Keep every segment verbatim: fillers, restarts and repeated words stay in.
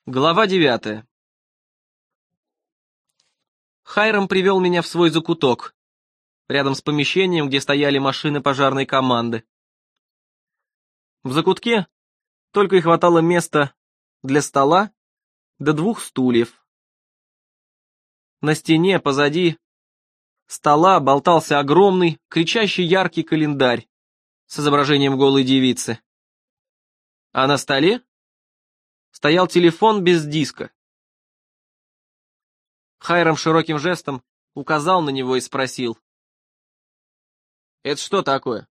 Глава девятая. Хайрам привел меня в свой закуток, рядом с помещением, где стояли машины пожарной команды. В закутке только и хватало места для стола до двух стульев. На стене позади стола болтался огромный, кричащий яркий календарь с изображением голой девицы. А на столе стоял телефон без диска. Хайрам широким жестом указал на него и спросил: «Это что такое?»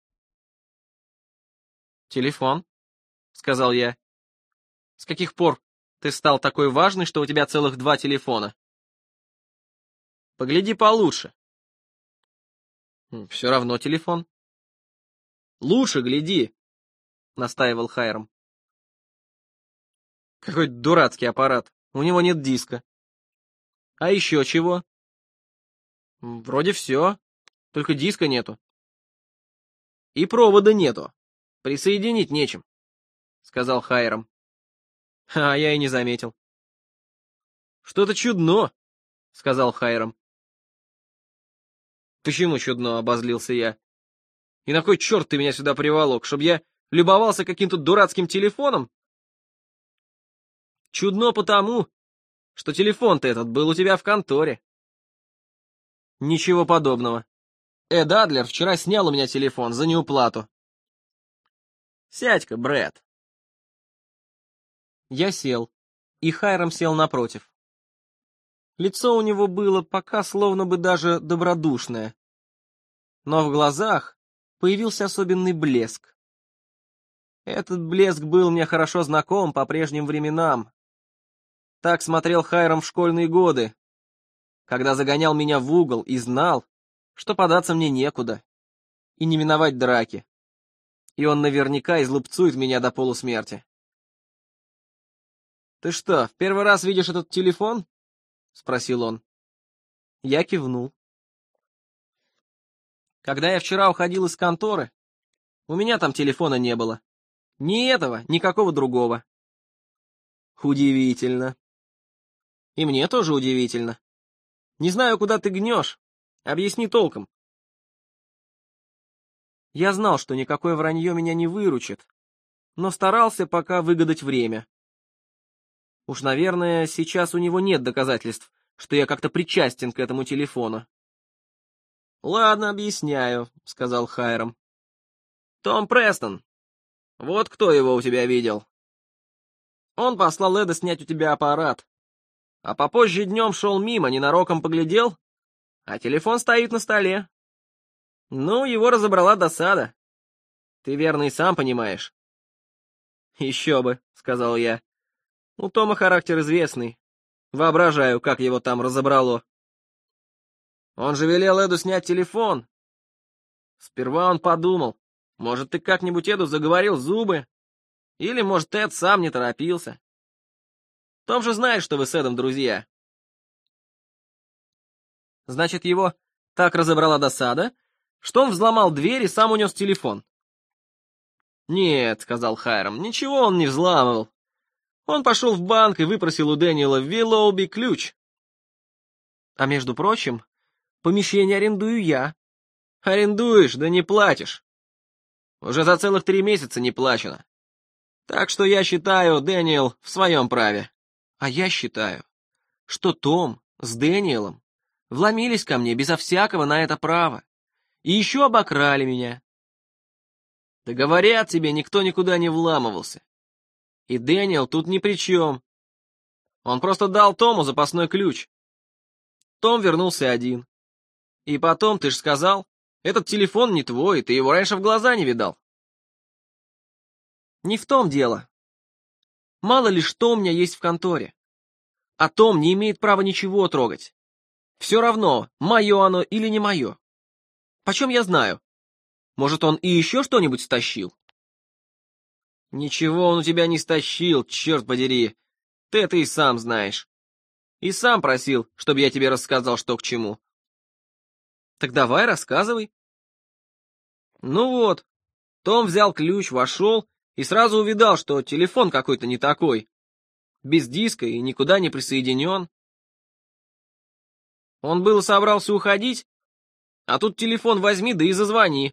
«Телефон», — сказал я. «С каких пор ты стал такой важный, что у тебя целых два телефона?» «Погляди получше». «Все равно телефон». «Лучше гляди», — настаивал Хайрам. «Какой дурацкий аппарат, у него нет диска». «А еще чего?» «Вроде все, только диска нету». «И провода нету, присоединить нечем», — сказал Хайрам. А я и не заметил. «Что-то чудно», — сказал Хайрам. «Почему чудно?» — обозлился я. «И на кой черт ты меня сюда приволок, чтобы я любовался каким-то дурацким телефоном?» «Чудно потому, что телефон-то этот был у тебя в конторе». «Ничего подобного. Эд Адлер вчера снял у меня телефон за неуплату». «Сядь-ка, Брэд». Я сел, и Хайрам сел напротив. Лицо у него было пока словно бы даже добродушное, но в глазах появился особенный блеск. Этот блеск был мне хорошо знаком по прежним временам. Так смотрел Хайрам в школьные годы, когда загонял меня в угол и знал, что податься мне некуда, и не миновать драки, и он наверняка излупцует меня до полусмерти. «Ты что, в первый раз видишь этот телефон?» — спросил он. Я кивнул. «Когда я вчера уходил из конторы, у меня там телефона не было. Ни этого, никакого другого». «Удивительно». «И мне тоже удивительно. Не знаю, куда ты гнешь. Объясни толком». Я знал, что никакое вранье меня не выручит, но старался пока выгадать время. Уж, наверное, сейчас у него нет доказательств, что я как-то причастен к этому телефону. «Ладно, объясняю», — сказал Хайрам. «Том Престон. Вот кто его у тебя видел. Он послал Эда снять у тебя аппарат, а попозже днем шел мимо, ненароком поглядел, а телефон стоит на столе. Ну, его разобрала досада. Ты верно и сам понимаешь». «Еще бы», — сказал я. «У Тома характер известный. Воображаю, как его там разобрало. Он же велел Эду снять телефон. Сперва он подумал, может, ты как-нибудь Эду заговорил зубы, или, может, Эд сам не торопился. Том же знает, что вы с Эдом друзья». «Значит, его так разобрала досада, что он взломал дверь и сам унес телефон?» «Нет», — сказал Хайрам, — «ничего он не взламывал. Он пошел в банк и выпросил у Дэниела в Виллоуби ключ. А между прочим, помещение арендую я». «Арендуешь, да не платишь. Уже за целых три месяца не плачено. Так что я считаю, Дэниел в своем праве». «А я считаю, что Том с Дэниелом вломились ко мне безо всякого на это права и еще обокрали меня». «Да говорят тебе, никто никуда не вламывался. И Дэниел тут ни при чем. Он просто дал Тому запасной ключ. Том вернулся один. И потом, ты ж сказал, этот телефон не твой, ты его раньше в глаза не видал». «Не в том дело. Мало ли что у меня есть в конторе. А Том не имеет права ничего трогать. Все равно, мое оно или не мое. Почем я знаю? Может, он и еще что-нибудь стащил?» «Ничего он у тебя не стащил, черт подери. Ты это и сам знаешь. И сам просил, чтобы я тебе рассказал, что к чему». «Так давай, рассказывай». «Ну вот, Том взял ключ, вошел и сразу увидал, что телефон какой-то не такой. без диска и никуда не присоединен. Он было собрался уходить, а тут телефон возьми, да и зазвони.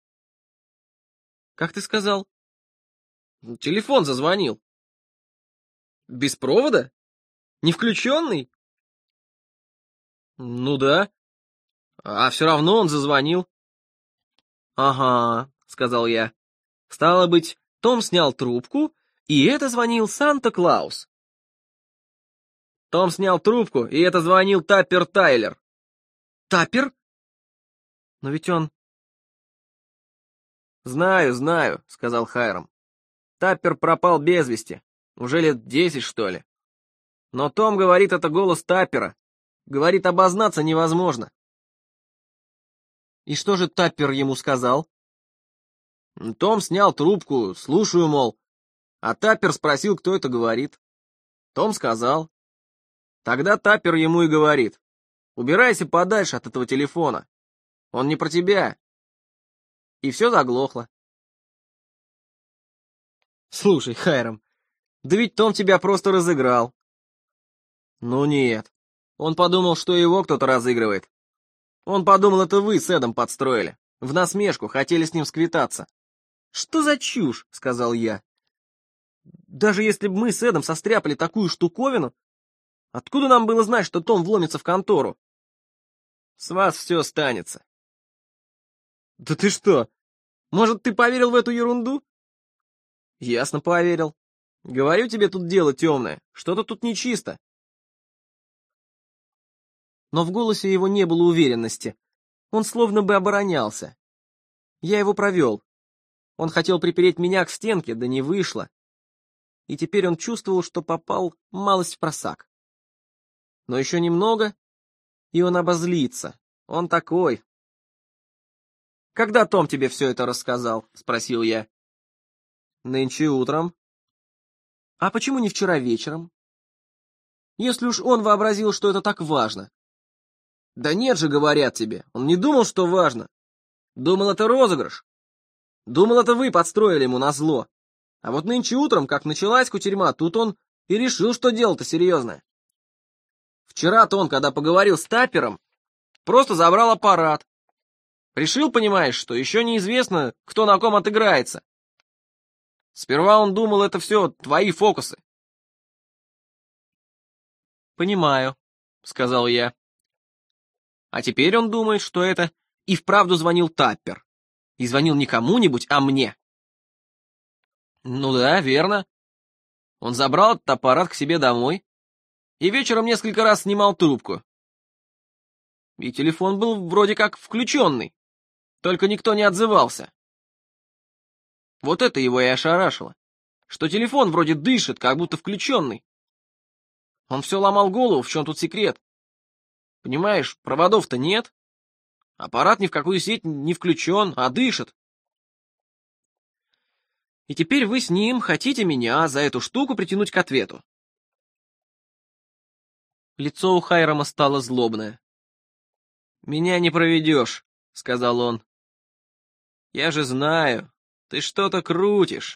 Как ты сказал? Телефон зазвонил. Без провода? Не включенный? Ну да. А все равно он зазвонил. Ага, сказал я. Стало быть, Том снял трубку, и это звонил Санта-Клаус. Том снял трубку, и это звонил Таппер Тайлер. Таппер? Но ведь он... Знаю, знаю, сказал Хайрам. Таппер пропал без вести. Уже лет десять, что ли. Но Том говорит, это голос Таппера. Говорит, обознаться невозможно. И что же Таппер ему сказал? Том снял трубку, слушаю, мол. А Таппер спросил, кто это говорит. Том сказал. Тогда Таппер ему и говорит: убирайся подальше от этого телефона. Он не про тебя. И все заглохло. Слушай, Хайрам, да ведь Том тебя просто разыграл. Ну нет. Он подумал, что его кто-то разыгрывает. Он подумал, это вы с Эдом подстроили. В насмешку, хотели с ним сквитаться. Что за чушь, сказал я. Даже если бы мы с Эдом состряпали такую штуковину, откуда нам было знать, что Том вломится в контору? С вас все останется. Да ты что? Может, ты поверил в эту ерунду? Ясно поверил. Говорю тебе, тут дело темное. Что-то тут нечисто. Но в голосе его не было уверенности. Он словно бы оборонялся. Я его провел. Он хотел припереть меня к стенке, да не вышло. И теперь он чувствовал, что попал малость в просак. Но еще немного, и он обозлится. Он такой. «Когда Том тебе все это рассказал?» — спросил я. «Нынче утром». «А почему не вчера вечером? Если уж он вообразил, что это так важно». «Да нет же, говорят тебе, он не думал, что важно. Думал, это розыгрыш. Думал, это вы подстроили ему назло. А вот нынче утром, как началась кутерьма, тут он и решил, что дело-то серьезное. Вчера-то он, когда поговорил с Таппером, просто забрал аппарат. Решил, понимаешь, что еще неизвестно, кто на ком отыграется. Сперва он думал, это все твои фокусы». «Понимаю», — сказал я. А теперь он думает, что это и вправду звонил Таппер. И звонил не кому-нибудь, а мне. Ну да, верно. Он забрал этот аппарат к себе домой и вечером несколько раз снимал трубку. И телефон был вроде как включенный, только никто не отзывался. Вот это его и ошарашило, что телефон вроде дышит, как будто включенный. Он все ломал голову, в чем тут секрет. Понимаешь, проводов-то нет, аппарат ни в какую сеть не включен, а дышит. И теперь вы с ним хотите меня за эту штуку притянуть к ответу. Лицо у Хайрама стало злобное. «Меня не проведешь», — сказал он. «Я же знаю, ты что-то крутишь.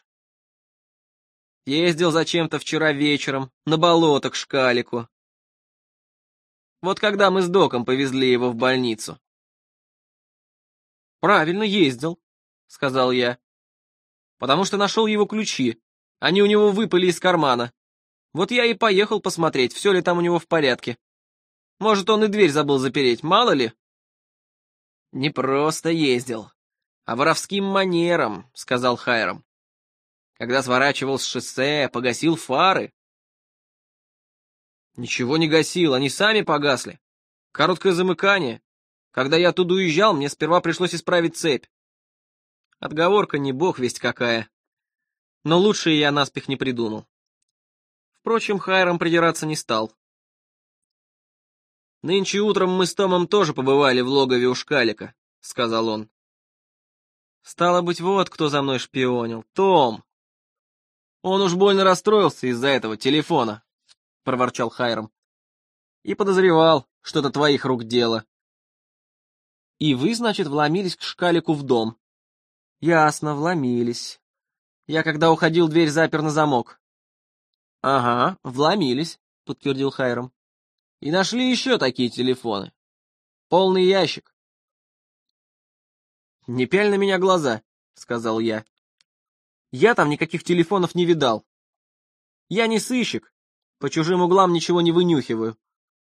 Ездил зачем-то вчера вечером на болото к Шкалику. Вот когда мы с Доком повезли его в больницу». «Правильно ездил», — сказал я. «Потому что нашел его ключи. Они у него выпали из кармана. Вот я и поехал посмотреть, все ли там у него в порядке. Может, он и дверь забыл запереть, мало ли?» «Не просто ездил, а воровским манером», — сказал Хайрам. «Когда сворачивал с шоссе, погасил фары». «Ничего не гасил, они сами погасли. Короткое замыкание. Когда я оттуда уезжал, мне сперва пришлось исправить цепь. Отговорка не бог весть какая. Но лучше я наспех не придумал». Впрочем, Хайрам придираться не стал. «Нынче утром мы с Томом тоже побывали в логове у Шкалика», — сказал он. «Стало быть, вот кто за мной шпионил. Том!» «Он уж больно расстроился из-за этого телефона», — проворчал Хайрам. «И подозревал, что это твоих рук дело». «И вы, значит, вломились к Шкалику в дом?» «Ясно, вломились. Я, когда уходил, дверь запер на замок». Ага, вломились, подтвердил Хайрам. И нашли еще такие телефоны. Полный ящик. Не пяль на меня глаза, сказал я. Я там никаких телефонов не видал. Я не сыщик, по чужим углам ничего не вынюхиваю.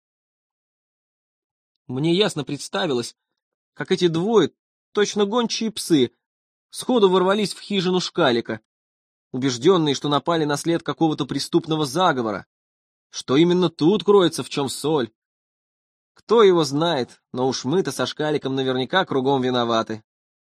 Мне ясно представилось, как эти двое, точно гончие псы, сходу ворвались в хижину Шкалика, убежденные, что напали на след какого-то преступного заговора, что именно тут кроется в чем соль. Кто его знает, но уж мы-то со Шкаликом наверняка кругом виноваты.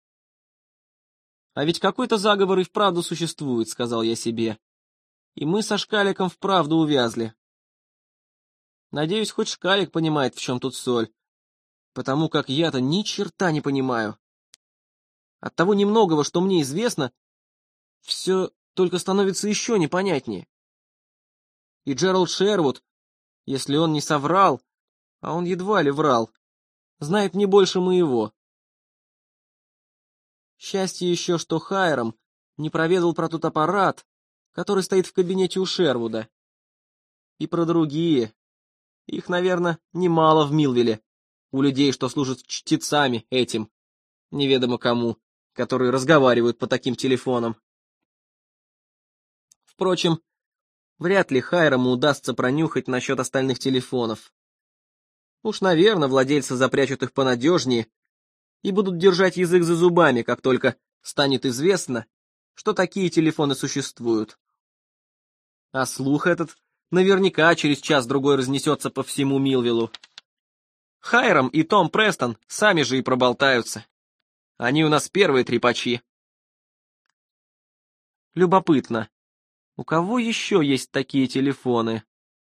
А ведь какой-то заговор и вправду существует, сказал я себе. И мы со Шкаликом вправду увязли. Надеюсь, хоть Шкалик понимает, в чем тут соль, потому как я-то ни черта не понимаю. От того немногого, что мне известно, все только становится еще непонятнее. И Джеральд Шервуд, если он не соврал, а он едва ли врал, знает не больше моего. Счастье еще, что Хайрам не проведал про тот аппарат, который стоит в кабинете у Шервуда. И про другие. Их, наверное, немало в Милвилле, у людей, что служат чтецами этим, неведомо кому, которые разговаривают по таким телефонам. Впрочем, вряд ли Хайраму удастся пронюхать насчет остальных телефонов. Уж, наверное, владельцы запрячут их понадежнее и будут держать язык за зубами, как только станет известно, что такие телефоны существуют. А слух этот наверняка через час-другой разнесется по всему Милвиллу. Хайрам и Том Престон сами же и проболтаются. Они у нас первые трепачи. Любопытно, у кого еще есть такие телефоны?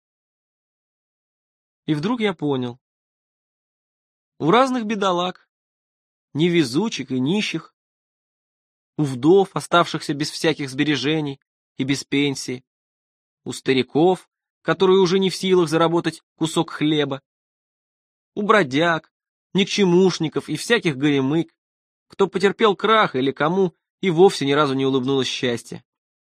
И вдруг я понял. У разных бедолаг, невезучих и нищих, у вдов, оставшихся без всяких сбережений и без пенсии, у стариков, которые уже не в силах заработать кусок хлеба, у бродяг, никчемушников и всяких горемык, кто потерпел крах или кому и вовсе ни разу не улыбнулось счастье.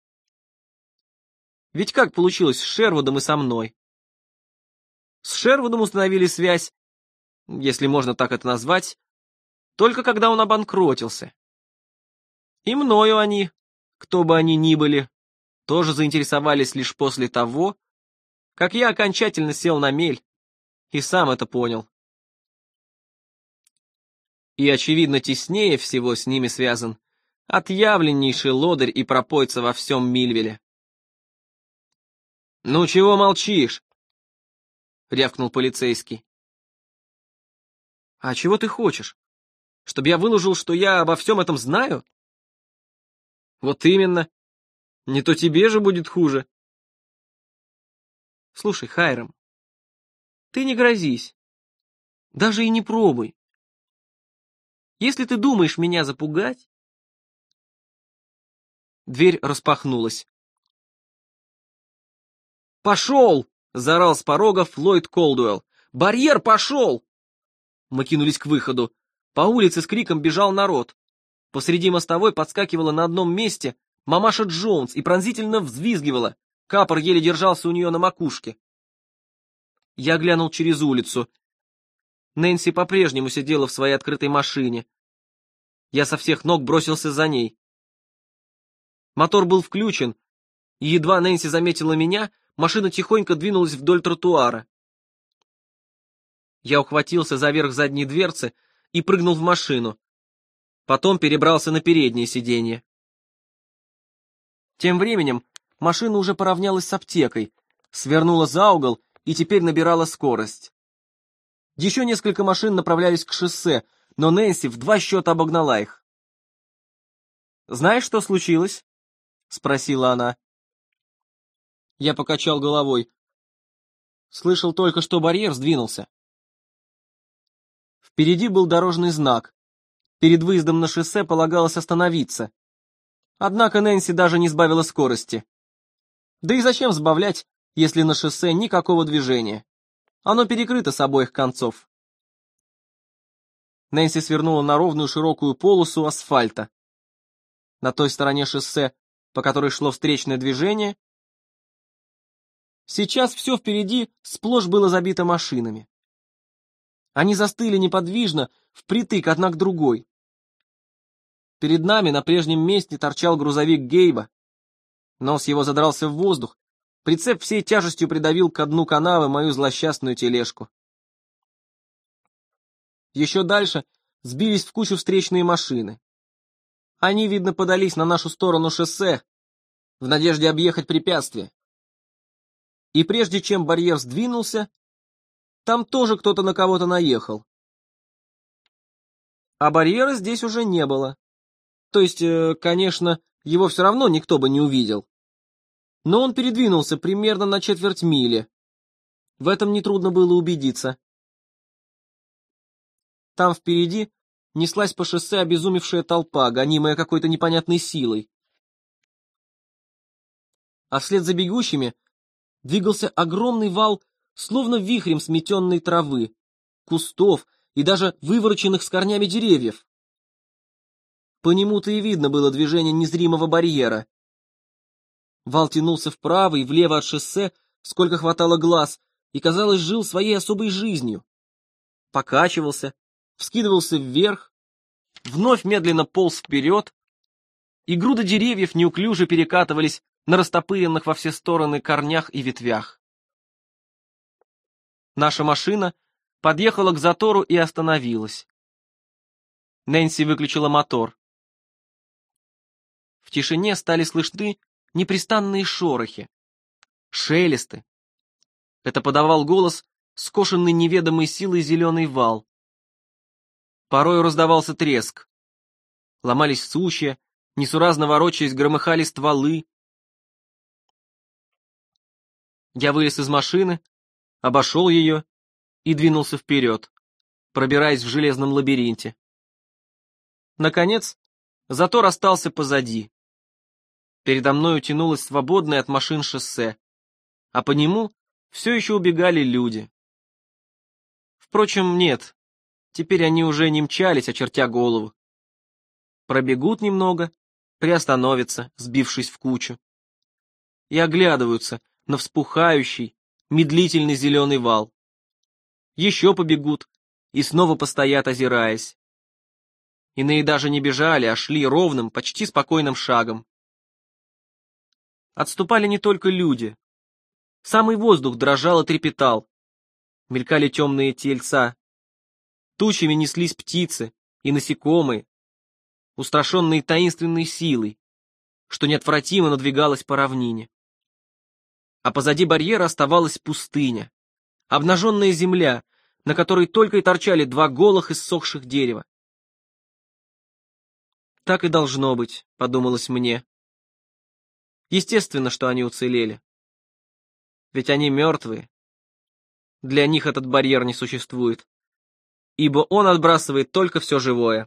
Ведь как получилось с Шервудом и со мной? С Шервудом установили связь, если можно так это назвать, только когда он обанкротился. И мною они, кто бы они ни были, тоже заинтересовались лишь после того, как я окончательно сел на мель и сам это понял. И, очевидно, теснее всего с ними связан отъявленнейший лодырь и пропойца во всем Милвилле. «Ну чего молчишь?» — рявкнул полицейский. «А чего ты хочешь? Чтоб я выложил, что я обо всем этом знаю?» «Вот именно. Не то тебе же будет хуже». «Слушай, Хайрам, ты не грозись. Даже и не пробуй. Если ты думаешь меня запугать...» Дверь распахнулась. «Пошел!» — заорал с порога Флойд Колдуэлл. «Барьер пошел!» Мы кинулись к выходу. По улице с криком бежал народ. Посреди мостовой подскакивала на одном месте мамаша Джонс и пронзительно взвизгивала. Капор еле держался у нее на макушке. Я глянул через улицу. Нэнси по-прежнему сидела в своей открытой машине. Я со всех ног бросился за ней. Мотор был включен, и едва Нэнси заметила меня, машина тихонько двинулась вдоль тротуара. Я ухватился за верх задней дверцы и прыгнул в машину. Потом перебрался на переднее сиденье. Тем временем машина уже поравнялась с аптекой, свернула за угол и теперь набирала скорость. Еще несколько машин направлялись к шоссе, но Нэнси в два счета обогнала их. «Знаешь, что случилось?» — спросила она. Я покачал головой. Слышал только, что барьер сдвинулся. Впереди был дорожный знак. Перед выездом на шоссе полагалось остановиться. Однако Нэнси даже не сбавила скорости. Да и зачем сбавлять, если на шоссе никакого движения? Оно перекрыто с обоих концов. Нэнси свернула на ровную широкую полосу асфальта. На той стороне шоссе, по которой шло встречное движение, Сейчас все впереди сплошь было забито машинами. Они застыли неподвижно, впритык одна к другой. Перед нами на прежнем месте торчал грузовик Гейба. Нос его задрался в воздух, прицеп всей тяжестью придавил ко дну канавы мою злосчастную тележку. Еще дальше сбились в кучу встречные машины. Они, видно, подались на нашу сторону шоссе, в надежде объехать препятствие. И прежде чем барьер сдвинулся, там тоже кто-то на кого-то наехал. А барьера здесь уже не было. То есть, э, конечно, его все равно никто бы не увидел. Но он передвинулся примерно на четверть мили. В этом нетрудно было убедиться. Там впереди неслась по шоссе обезумевшая толпа, гонимая какой-то непонятной силой. А вслед за бегущими двигался огромный вал, словно вихрем сметенной травы, кустов и даже вывороченных с корнями деревьев. По нему-то и видно было движение незримого барьера. Вал тянулся вправо и влево от шоссе, сколько хватало глаз, и, казалось, жил своей особой жизнью. Покачивался, вскидывался вверх, вновь медленно полз вперед, и груды деревьев неуклюже перекатывались на растопыренных во все стороны корнях и ветвях. Наша машина подъехала к затору и остановилась. Нэнси выключила мотор. В тишине стали слышны непрестанные шорохи, шелесты. Это подавал голос скошенный неведомой силой зеленый вал. Порой раздавался треск. Ломались сучья, несуразно ворочаясь, громыхали стволы. Я вылез из машины, обошел ее и двинулся вперед, пробираясь в железном лабиринте. Наконец, затор остался позади. Передо мной тянулось свободное от машин шоссе, а по нему все еще убегали люди. Впрочем, нет, теперь они уже не мчались, очертя голову. Пробегут немного, приостановятся, сбившись в кучу, и оглядываются на вспухающий, медлительный зеленый вал. Еще побегут и снова постоят, озираясь. Иные даже не бежали, а шли ровным, почти спокойным шагом. Отступали не только люди. Самый воздух дрожал и трепетал. Мелькали темные тельца. Тучами неслись птицы и насекомые, устрашенные таинственной силой, что неотвратимо надвигалась по равнине. А позади барьера оставалась пустыня, обнаженная земля, на которой только и торчали два голых иссохших дерева. Так и должно быть, подумалось мне. Естественно, что они уцелели. Ведь они мертвые. Для них этот барьер не существует, ибо он отбрасывает только все живое.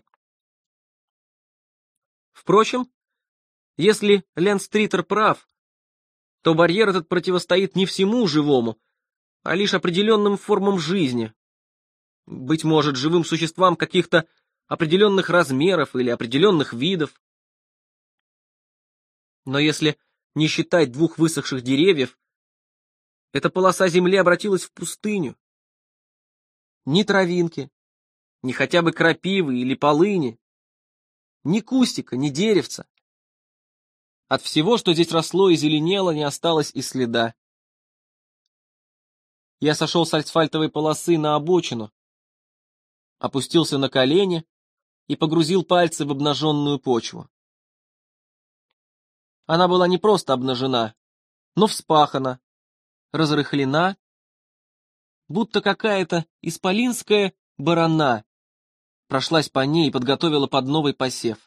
Впрочем, если Ленстритер прав, то барьер этот противостоит не всему живому, а лишь определенным формам жизни. Быть может, живым существам каких-то определенных размеров или определенных видов. Но если не считать двух высохших деревьев, эта полоса земли обратилась в пустыню. Ни травинки, ни хотя бы крапивы или полыни, ни кустика, ни деревца. От всего, что здесь росло и зеленело, не осталось и следа. Я сошел с асфальтовой полосы на обочину, опустился на колени и погрузил пальцы в обнаженную почву. Она была не просто обнажена, но вспахана, разрыхлена, будто какая-то исполинская барана прошлась по ней и подготовила под новый посев.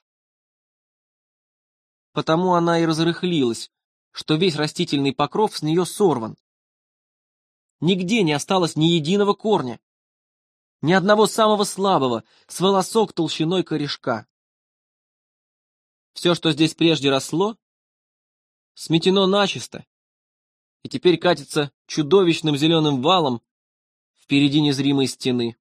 Потому она и разрыхлилась, что весь растительный покров с нее сорван. Нигде не осталось ни единого корня, ни одного самого слабого, с волосок толщиной корешка. Все, что здесь прежде росло, сметено начисто, и теперь катится чудовищным зеленым валом впереди незримой стены.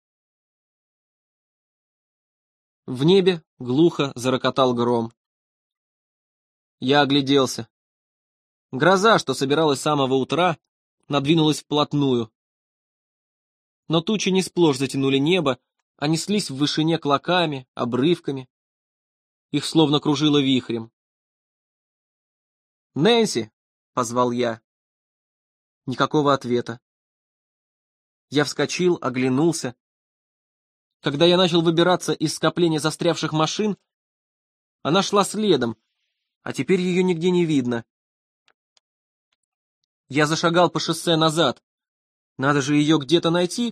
В небе глухо зарокотал гром. Я огляделся. Гроза, что собиралась с самого утра, надвинулась вплотную. Но тучи не сплошь затянули небо, а неслись в вышине клоками, обрывками. Их словно кружило вихрем. «Нэнси!» — позвал я. Никакого ответа. Я вскочил, оглянулся. Когда я начал выбираться из скопления застрявших машин, она шла следом, а теперь ее нигде не видно. Я зашагал по шоссе назад. Надо же ее где-то найти.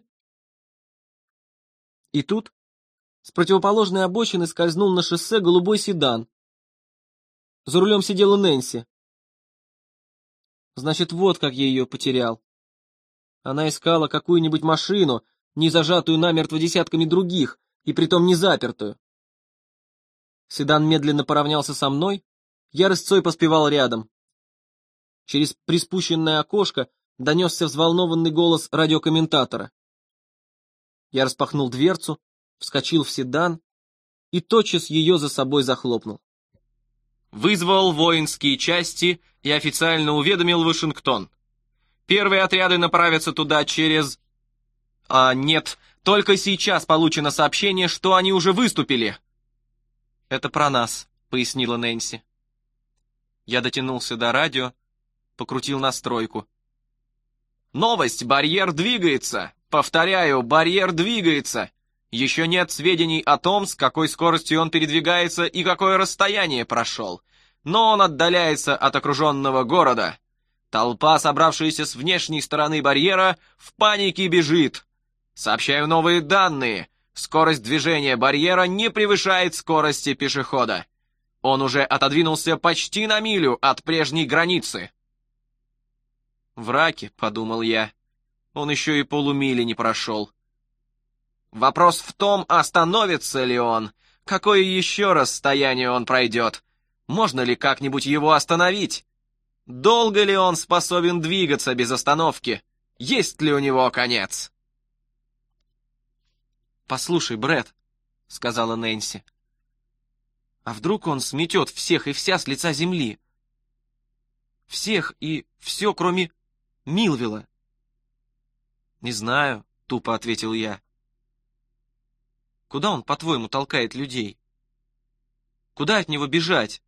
И тут с противоположной обочины скользнул на шоссе голубой седан. За рулем сидела Нэнси. Значит, вот как я ее потерял. Она искала какую-нибудь машину, не зажатую намертво десятками других, и притом не запертую. Седан медленно поравнялся со мной, я рысцой поспевал рядом. Через приспущенное окошко донесся взволнованный голос радиокомментатора. Я распахнул дверцу, вскочил в седан и тотчас ее за собой захлопнул. Вызвал воинские части и официально уведомил Вашингтон. Первые отряды направятся туда через... А нет, только сейчас получено сообщение, что они уже выступили. Это про нас, пояснила Нэнси. Я дотянулся до радио, покрутил настройку. Новость, барьер двигается. Повторяю, барьер двигается. Еще нет сведений о том, с какой скоростью он передвигается и какое расстояние прошел. Но он отдаляется от окруженного города. Толпа, собравшаяся с внешней стороны барьера, в панике бежит. Сообщаю новые данные. Скорость движения барьера не превышает скорости пешехода. Он уже отодвинулся почти на милю от прежней границы. В раке, подумал я, он еще и полумили не прошел. Вопрос в том, остановится ли он, какое еще расстояние он пройдет, можно ли как-нибудь его остановить, долго ли он способен двигаться без остановки, есть ли у него конец. «Послушай, Брэд», — сказала Нэнси, — «а вдруг он сметет всех и вся с лица земли? Всех и все, кроме Милвилла?» «Не знаю», — тупо ответил я. «Куда он, по-твоему, толкает людей? Куда от него бежать?»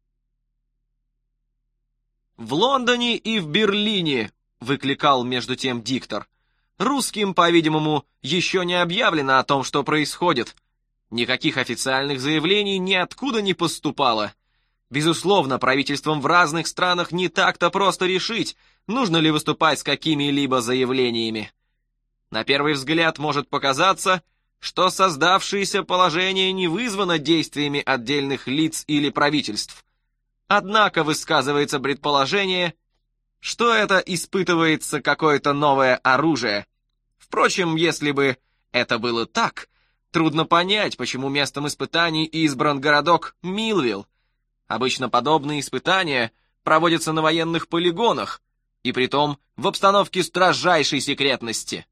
«В Лондоне и в Берлине», — выкликал между тем диктор. «Русским, по-видимому, еще не объявлено о том, что происходит. Никаких официальных заявлений ниоткуда не поступало. Безусловно, правительствам в разных странах не так-то просто решить, нужно ли выступать с какими-либо заявлениями. На первый взгляд может показаться, что создавшееся положение не вызвано действиями отдельных лиц или правительств. Однако высказывается предположение, что это испытывается какое-то новое оружие. Впрочем, если бы это было так, трудно понять, почему местом испытаний избран городок Милвилл. Обычно подобные испытания проводятся на военных полигонах, и притом в обстановке строжайшей секретности.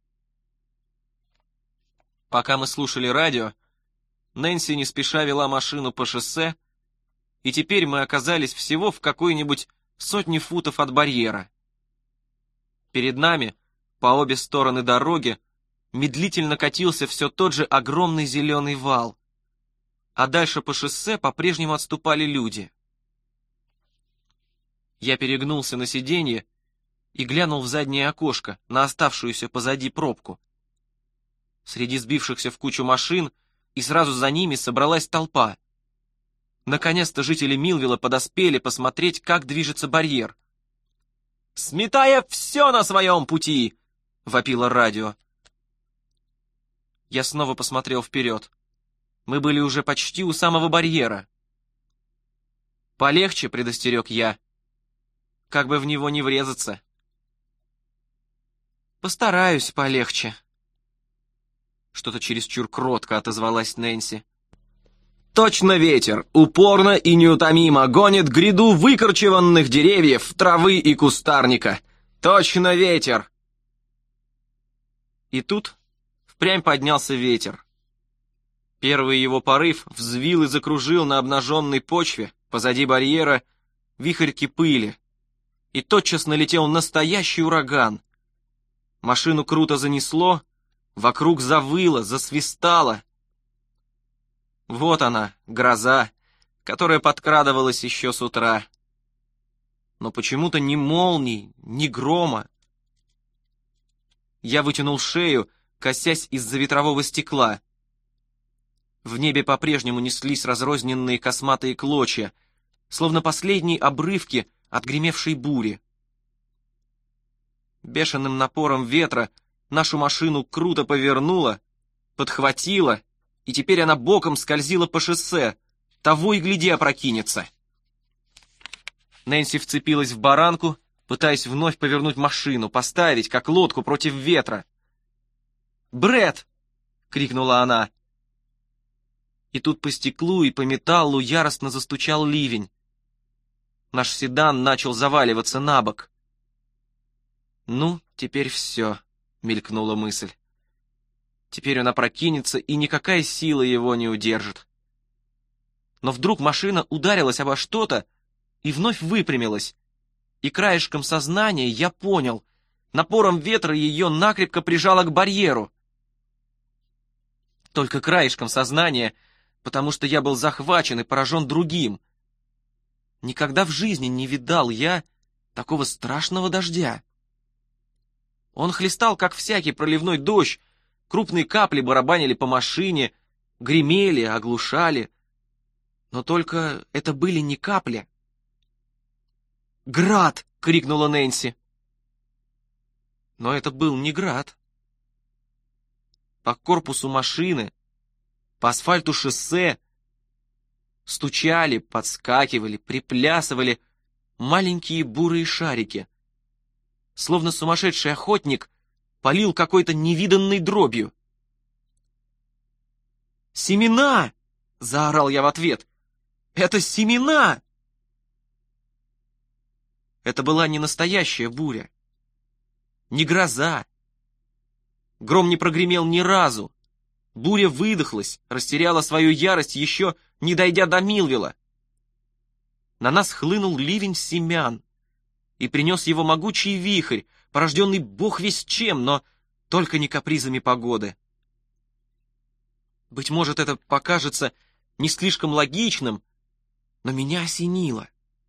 Пока мы слушали радио, Нэнси не спеша вела машину по шоссе, и теперь мы оказались всего в какой-нибудь сотне футов от барьера. Перед нами, по обе стороны дороги, медлительно катился все тот же огромный зеленый вал, а дальше по шоссе по-прежнему отступали люди. Я перегнулся на сиденье и глянул в заднее окошко, на оставшуюся позади пробку. Среди сбившихся в кучу машин и сразу за ними собралась толпа. Наконец-то жители Милвилла подоспели посмотреть, как движется барьер. «Сметая все на своем пути!» — вопило радио. Я снова посмотрел вперед. Мы были уже почти у самого барьера. «Полегче», — предостерег я. «Как бы в него не врезаться». «Постараюсь полегче». Что-то чересчур кротко отозвалась Нэнси. Точно ветер, упорно и неутомимо гонит гряду выкорчеванных деревьев, травы и кустарника. Точно ветер. И тут впрямь поднялся ветер. Первый его порыв взвил и закружил на обнаженной почве, позади барьера, вихрьки пыли. и тотчас налетел настоящий ураган. Машину круто занесло, вокруг завыло, засвистало. Вот она, гроза, которая подкрадывалась еще с утра. Но почему-то ни молний, ни грома. Я вытянул шею, косясь из-за ветрового стекла. В небе по-прежнему неслись разрозненные косматые клочья, словно последние обрывки отгремевшей бури. Бешеным напором ветра нашу машину круто повернуло, подхватило, и теперь она боком скользила по шоссе, того и гляди опрокинется. Нэнси вцепилась в баранку, пытаясь вновь повернуть машину, поставить, как лодку против ветра. «Брэд!» — крикнула она. И тут по стеклу и по металлу яростно застучал ливень. Наш седан начал заваливаться на бок. «Ну, теперь все», — мелькнула мысль. «Теперь он опрокинется, и никакая сила его не удержит». Но вдруг машина ударилась обо что-то и вновь выпрямилась. И краешком сознания я понял, напором ветра ее накрепко прижало к барьеру. Только краешком сознания, потому что я был захвачен и поражен другим. Никогда в жизни не видал я такого страшного дождя. Он хлестал, как всякий проливной дождь, крупные капли барабанили по машине, гремели, оглушали. Но только это были не капли. «Град!» — крикнула Нэнси. Но это был не град. По корпусу машины, по асфальту шоссе стучали, подскакивали, приплясывали маленькие бурые шарики. Словно сумасшедший охотник полил какой-то невиданной дробью. «Семена!» — заорал я в ответ. «Это семена!» Это была не настоящая буря, не гроза. Гром не прогремел ни разу. Буря выдохлась, растеряла свою ярость, еще не дойдя до Милвилла. На нас хлынул ливень семян и принес его могучий вихрь, порожденный бог весть чем, но только не капризами погоды. Быть может, это покажется не слишком логичным, но меня осенило.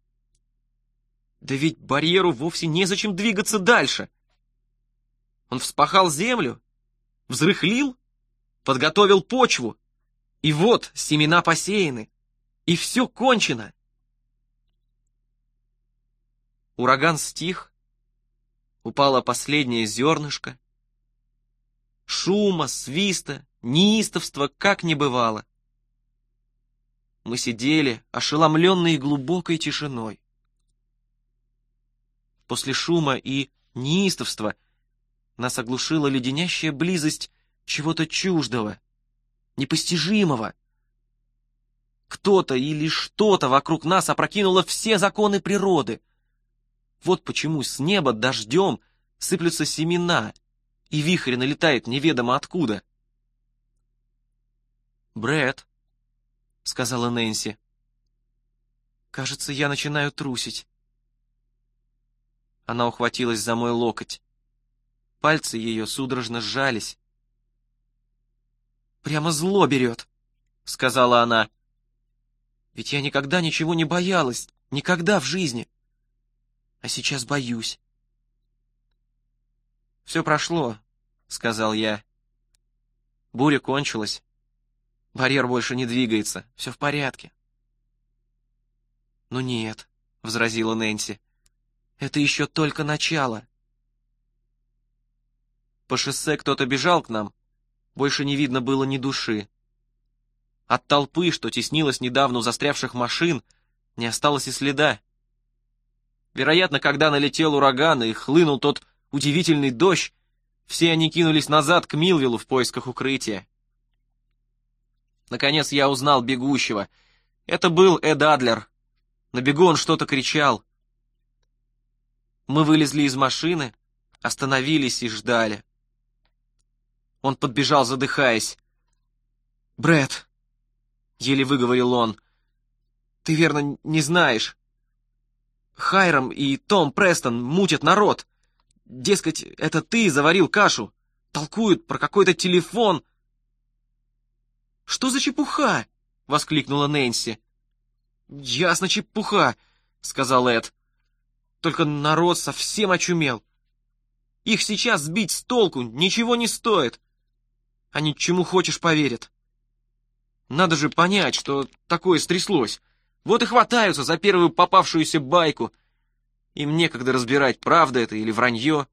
Да ведь барьеру вовсе незачем двигаться дальше. Он вспахал землю, взрыхлил, подготовил почву, и вот семена посеяны, и все кончено. Ураган стих, упало последнее зернышко. Шума, свиста, неистовства как не бывало. Мы сидели, ошеломленные глубокой тишиной. После шума и неистовства нас оглушила леденящая близость чего-то чуждого, непостижимого. Кто-то или что-то вокруг нас опрокинуло все законы природы. Вот почему с неба дождем сыплются семена, и вихрь налетает неведомо откуда. «Брэд», — сказала Нэнси, — «кажется, я начинаю трусить». Она ухватилась за мой локоть. Пальцы ее судорожно сжались. «Прямо зло берет», — сказала она. «Ведь я никогда ничего не боялась, никогда в жизни. А сейчас боюсь». «Все прошло», — сказал я. «Буря кончилась. Барьер больше не двигается. Все в порядке». «Ну нет», — возразила Нэнси. «Это еще только начало». По шоссе кто-то бежал к нам. Больше не видно было ни души. От толпы, что теснилась недавно у застрявших машин, не осталось и следа. Вероятно, когда налетел ураган и хлынул тот удивительный дождь, все они кинулись назад к Милвиллу в поисках укрытия. Наконец я узнал бегущего. Это был Эд Адлер. На бегу он что-то кричал. Мы вылезли из машины, остановились и ждали. Он подбежал, задыхаясь.— еле выговорил он. — Ты, верно, не знаешь. Хайрам и Том Престон мутят народ. Дескать, это ты заварил кашу. Толкуют про какой-то телефон. «Что за чепуха?» — воскликнула Нэнси. «Ясно, чепуха», — сказал Эд. «Только народ совсем очумел. Их сейчас сбить с толку ничего не стоит. Они чему хочешь поверят. Надо же понять, что такое стряслось. Вот и хватаются за первую попавшуюся байку. Им некогда разбирать, правда это или вранье».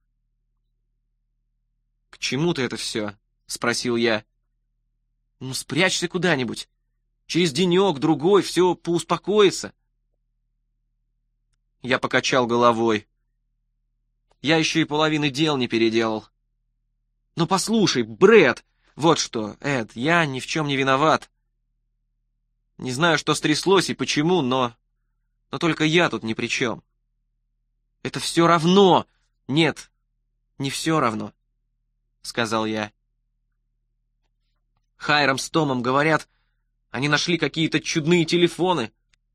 «К чему ты это все?» — спросил я. «Ну, спрячься куда-нибудь. Через денек-другой все поуспокоится». Я покачал головой. Я еще и половины дел не переделал. «Ну послушай, Брэд, вот что, Эд, я ни в чем не виноват. Не знаю, что стряслось и почему, но... Но только я тут ни при чем. Это все равно. Нет, не все равно», — сказал я. Хайрам с Томом говорят, они нашли какие-то чудные телефоны.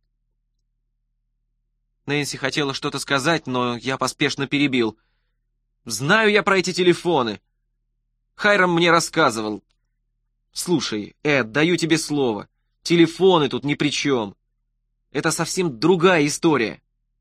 Нэнси хотела что-то сказать, но я поспешно перебил. «Знаю я про эти телефоны. Хайрам мне рассказывал. Слушай, Эд, даю тебе слово. Телефоны тут ни при чем. Это совсем другая история».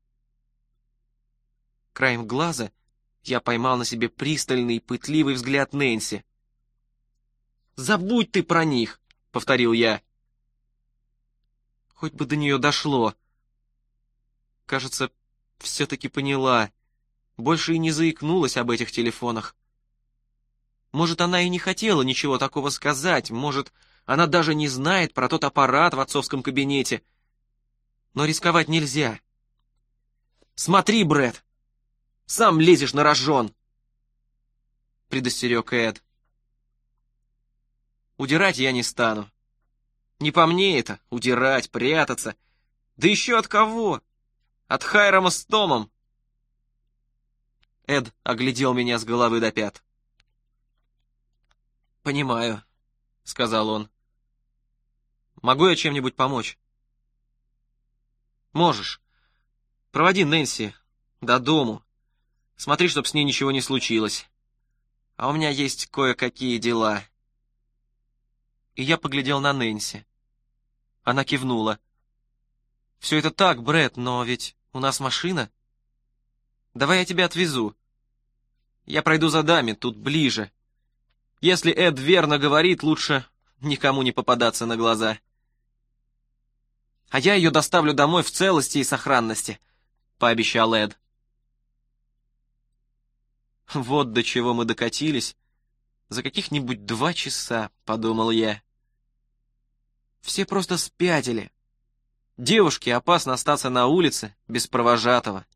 Краем глаза я поймал на себе пристальный, пытливый взгляд Нэнси. «Забудь ты про них», — повторил я. Хоть бы до нее дошло. Кажется, все-таки поняла. Больше и не заикнулась об этих телефонах. Может, она и не хотела ничего такого сказать, может, она даже не знает про тот аппарат в отцовском кабинете. Но рисковать нельзя. «Смотри, Брэд, сам лезешь на рожон», — предостерег Эд. Удирать я не стану. Не по мне это, удирать, прятаться. Да еще от кого? От Хайрама с Томом. Эд оглядел меня с головы до пят. «Понимаю», — сказал он. «Могу я чем-нибудь помочь?» «Можешь. Проводи Нэнси до дому. Смотри, чтоб с ней ничего не случилось. А у меня есть кое-какие дела». И я поглядел на Нэнси. Она кивнула. «Все это так, Брэд, но ведь у нас машина. Давай я тебя отвезу. Я пройду за даме, тут ближе. Если Эд верно говорит, лучше никому не попадаться на глаза. А я ее доставлю домой в целости и сохранности», — пообещал Эд. «Вот до чего мы докатились. За каких-нибудь два часа», — подумал я. Все просто спятили. Девушке опасно остаться на улице без провожатого.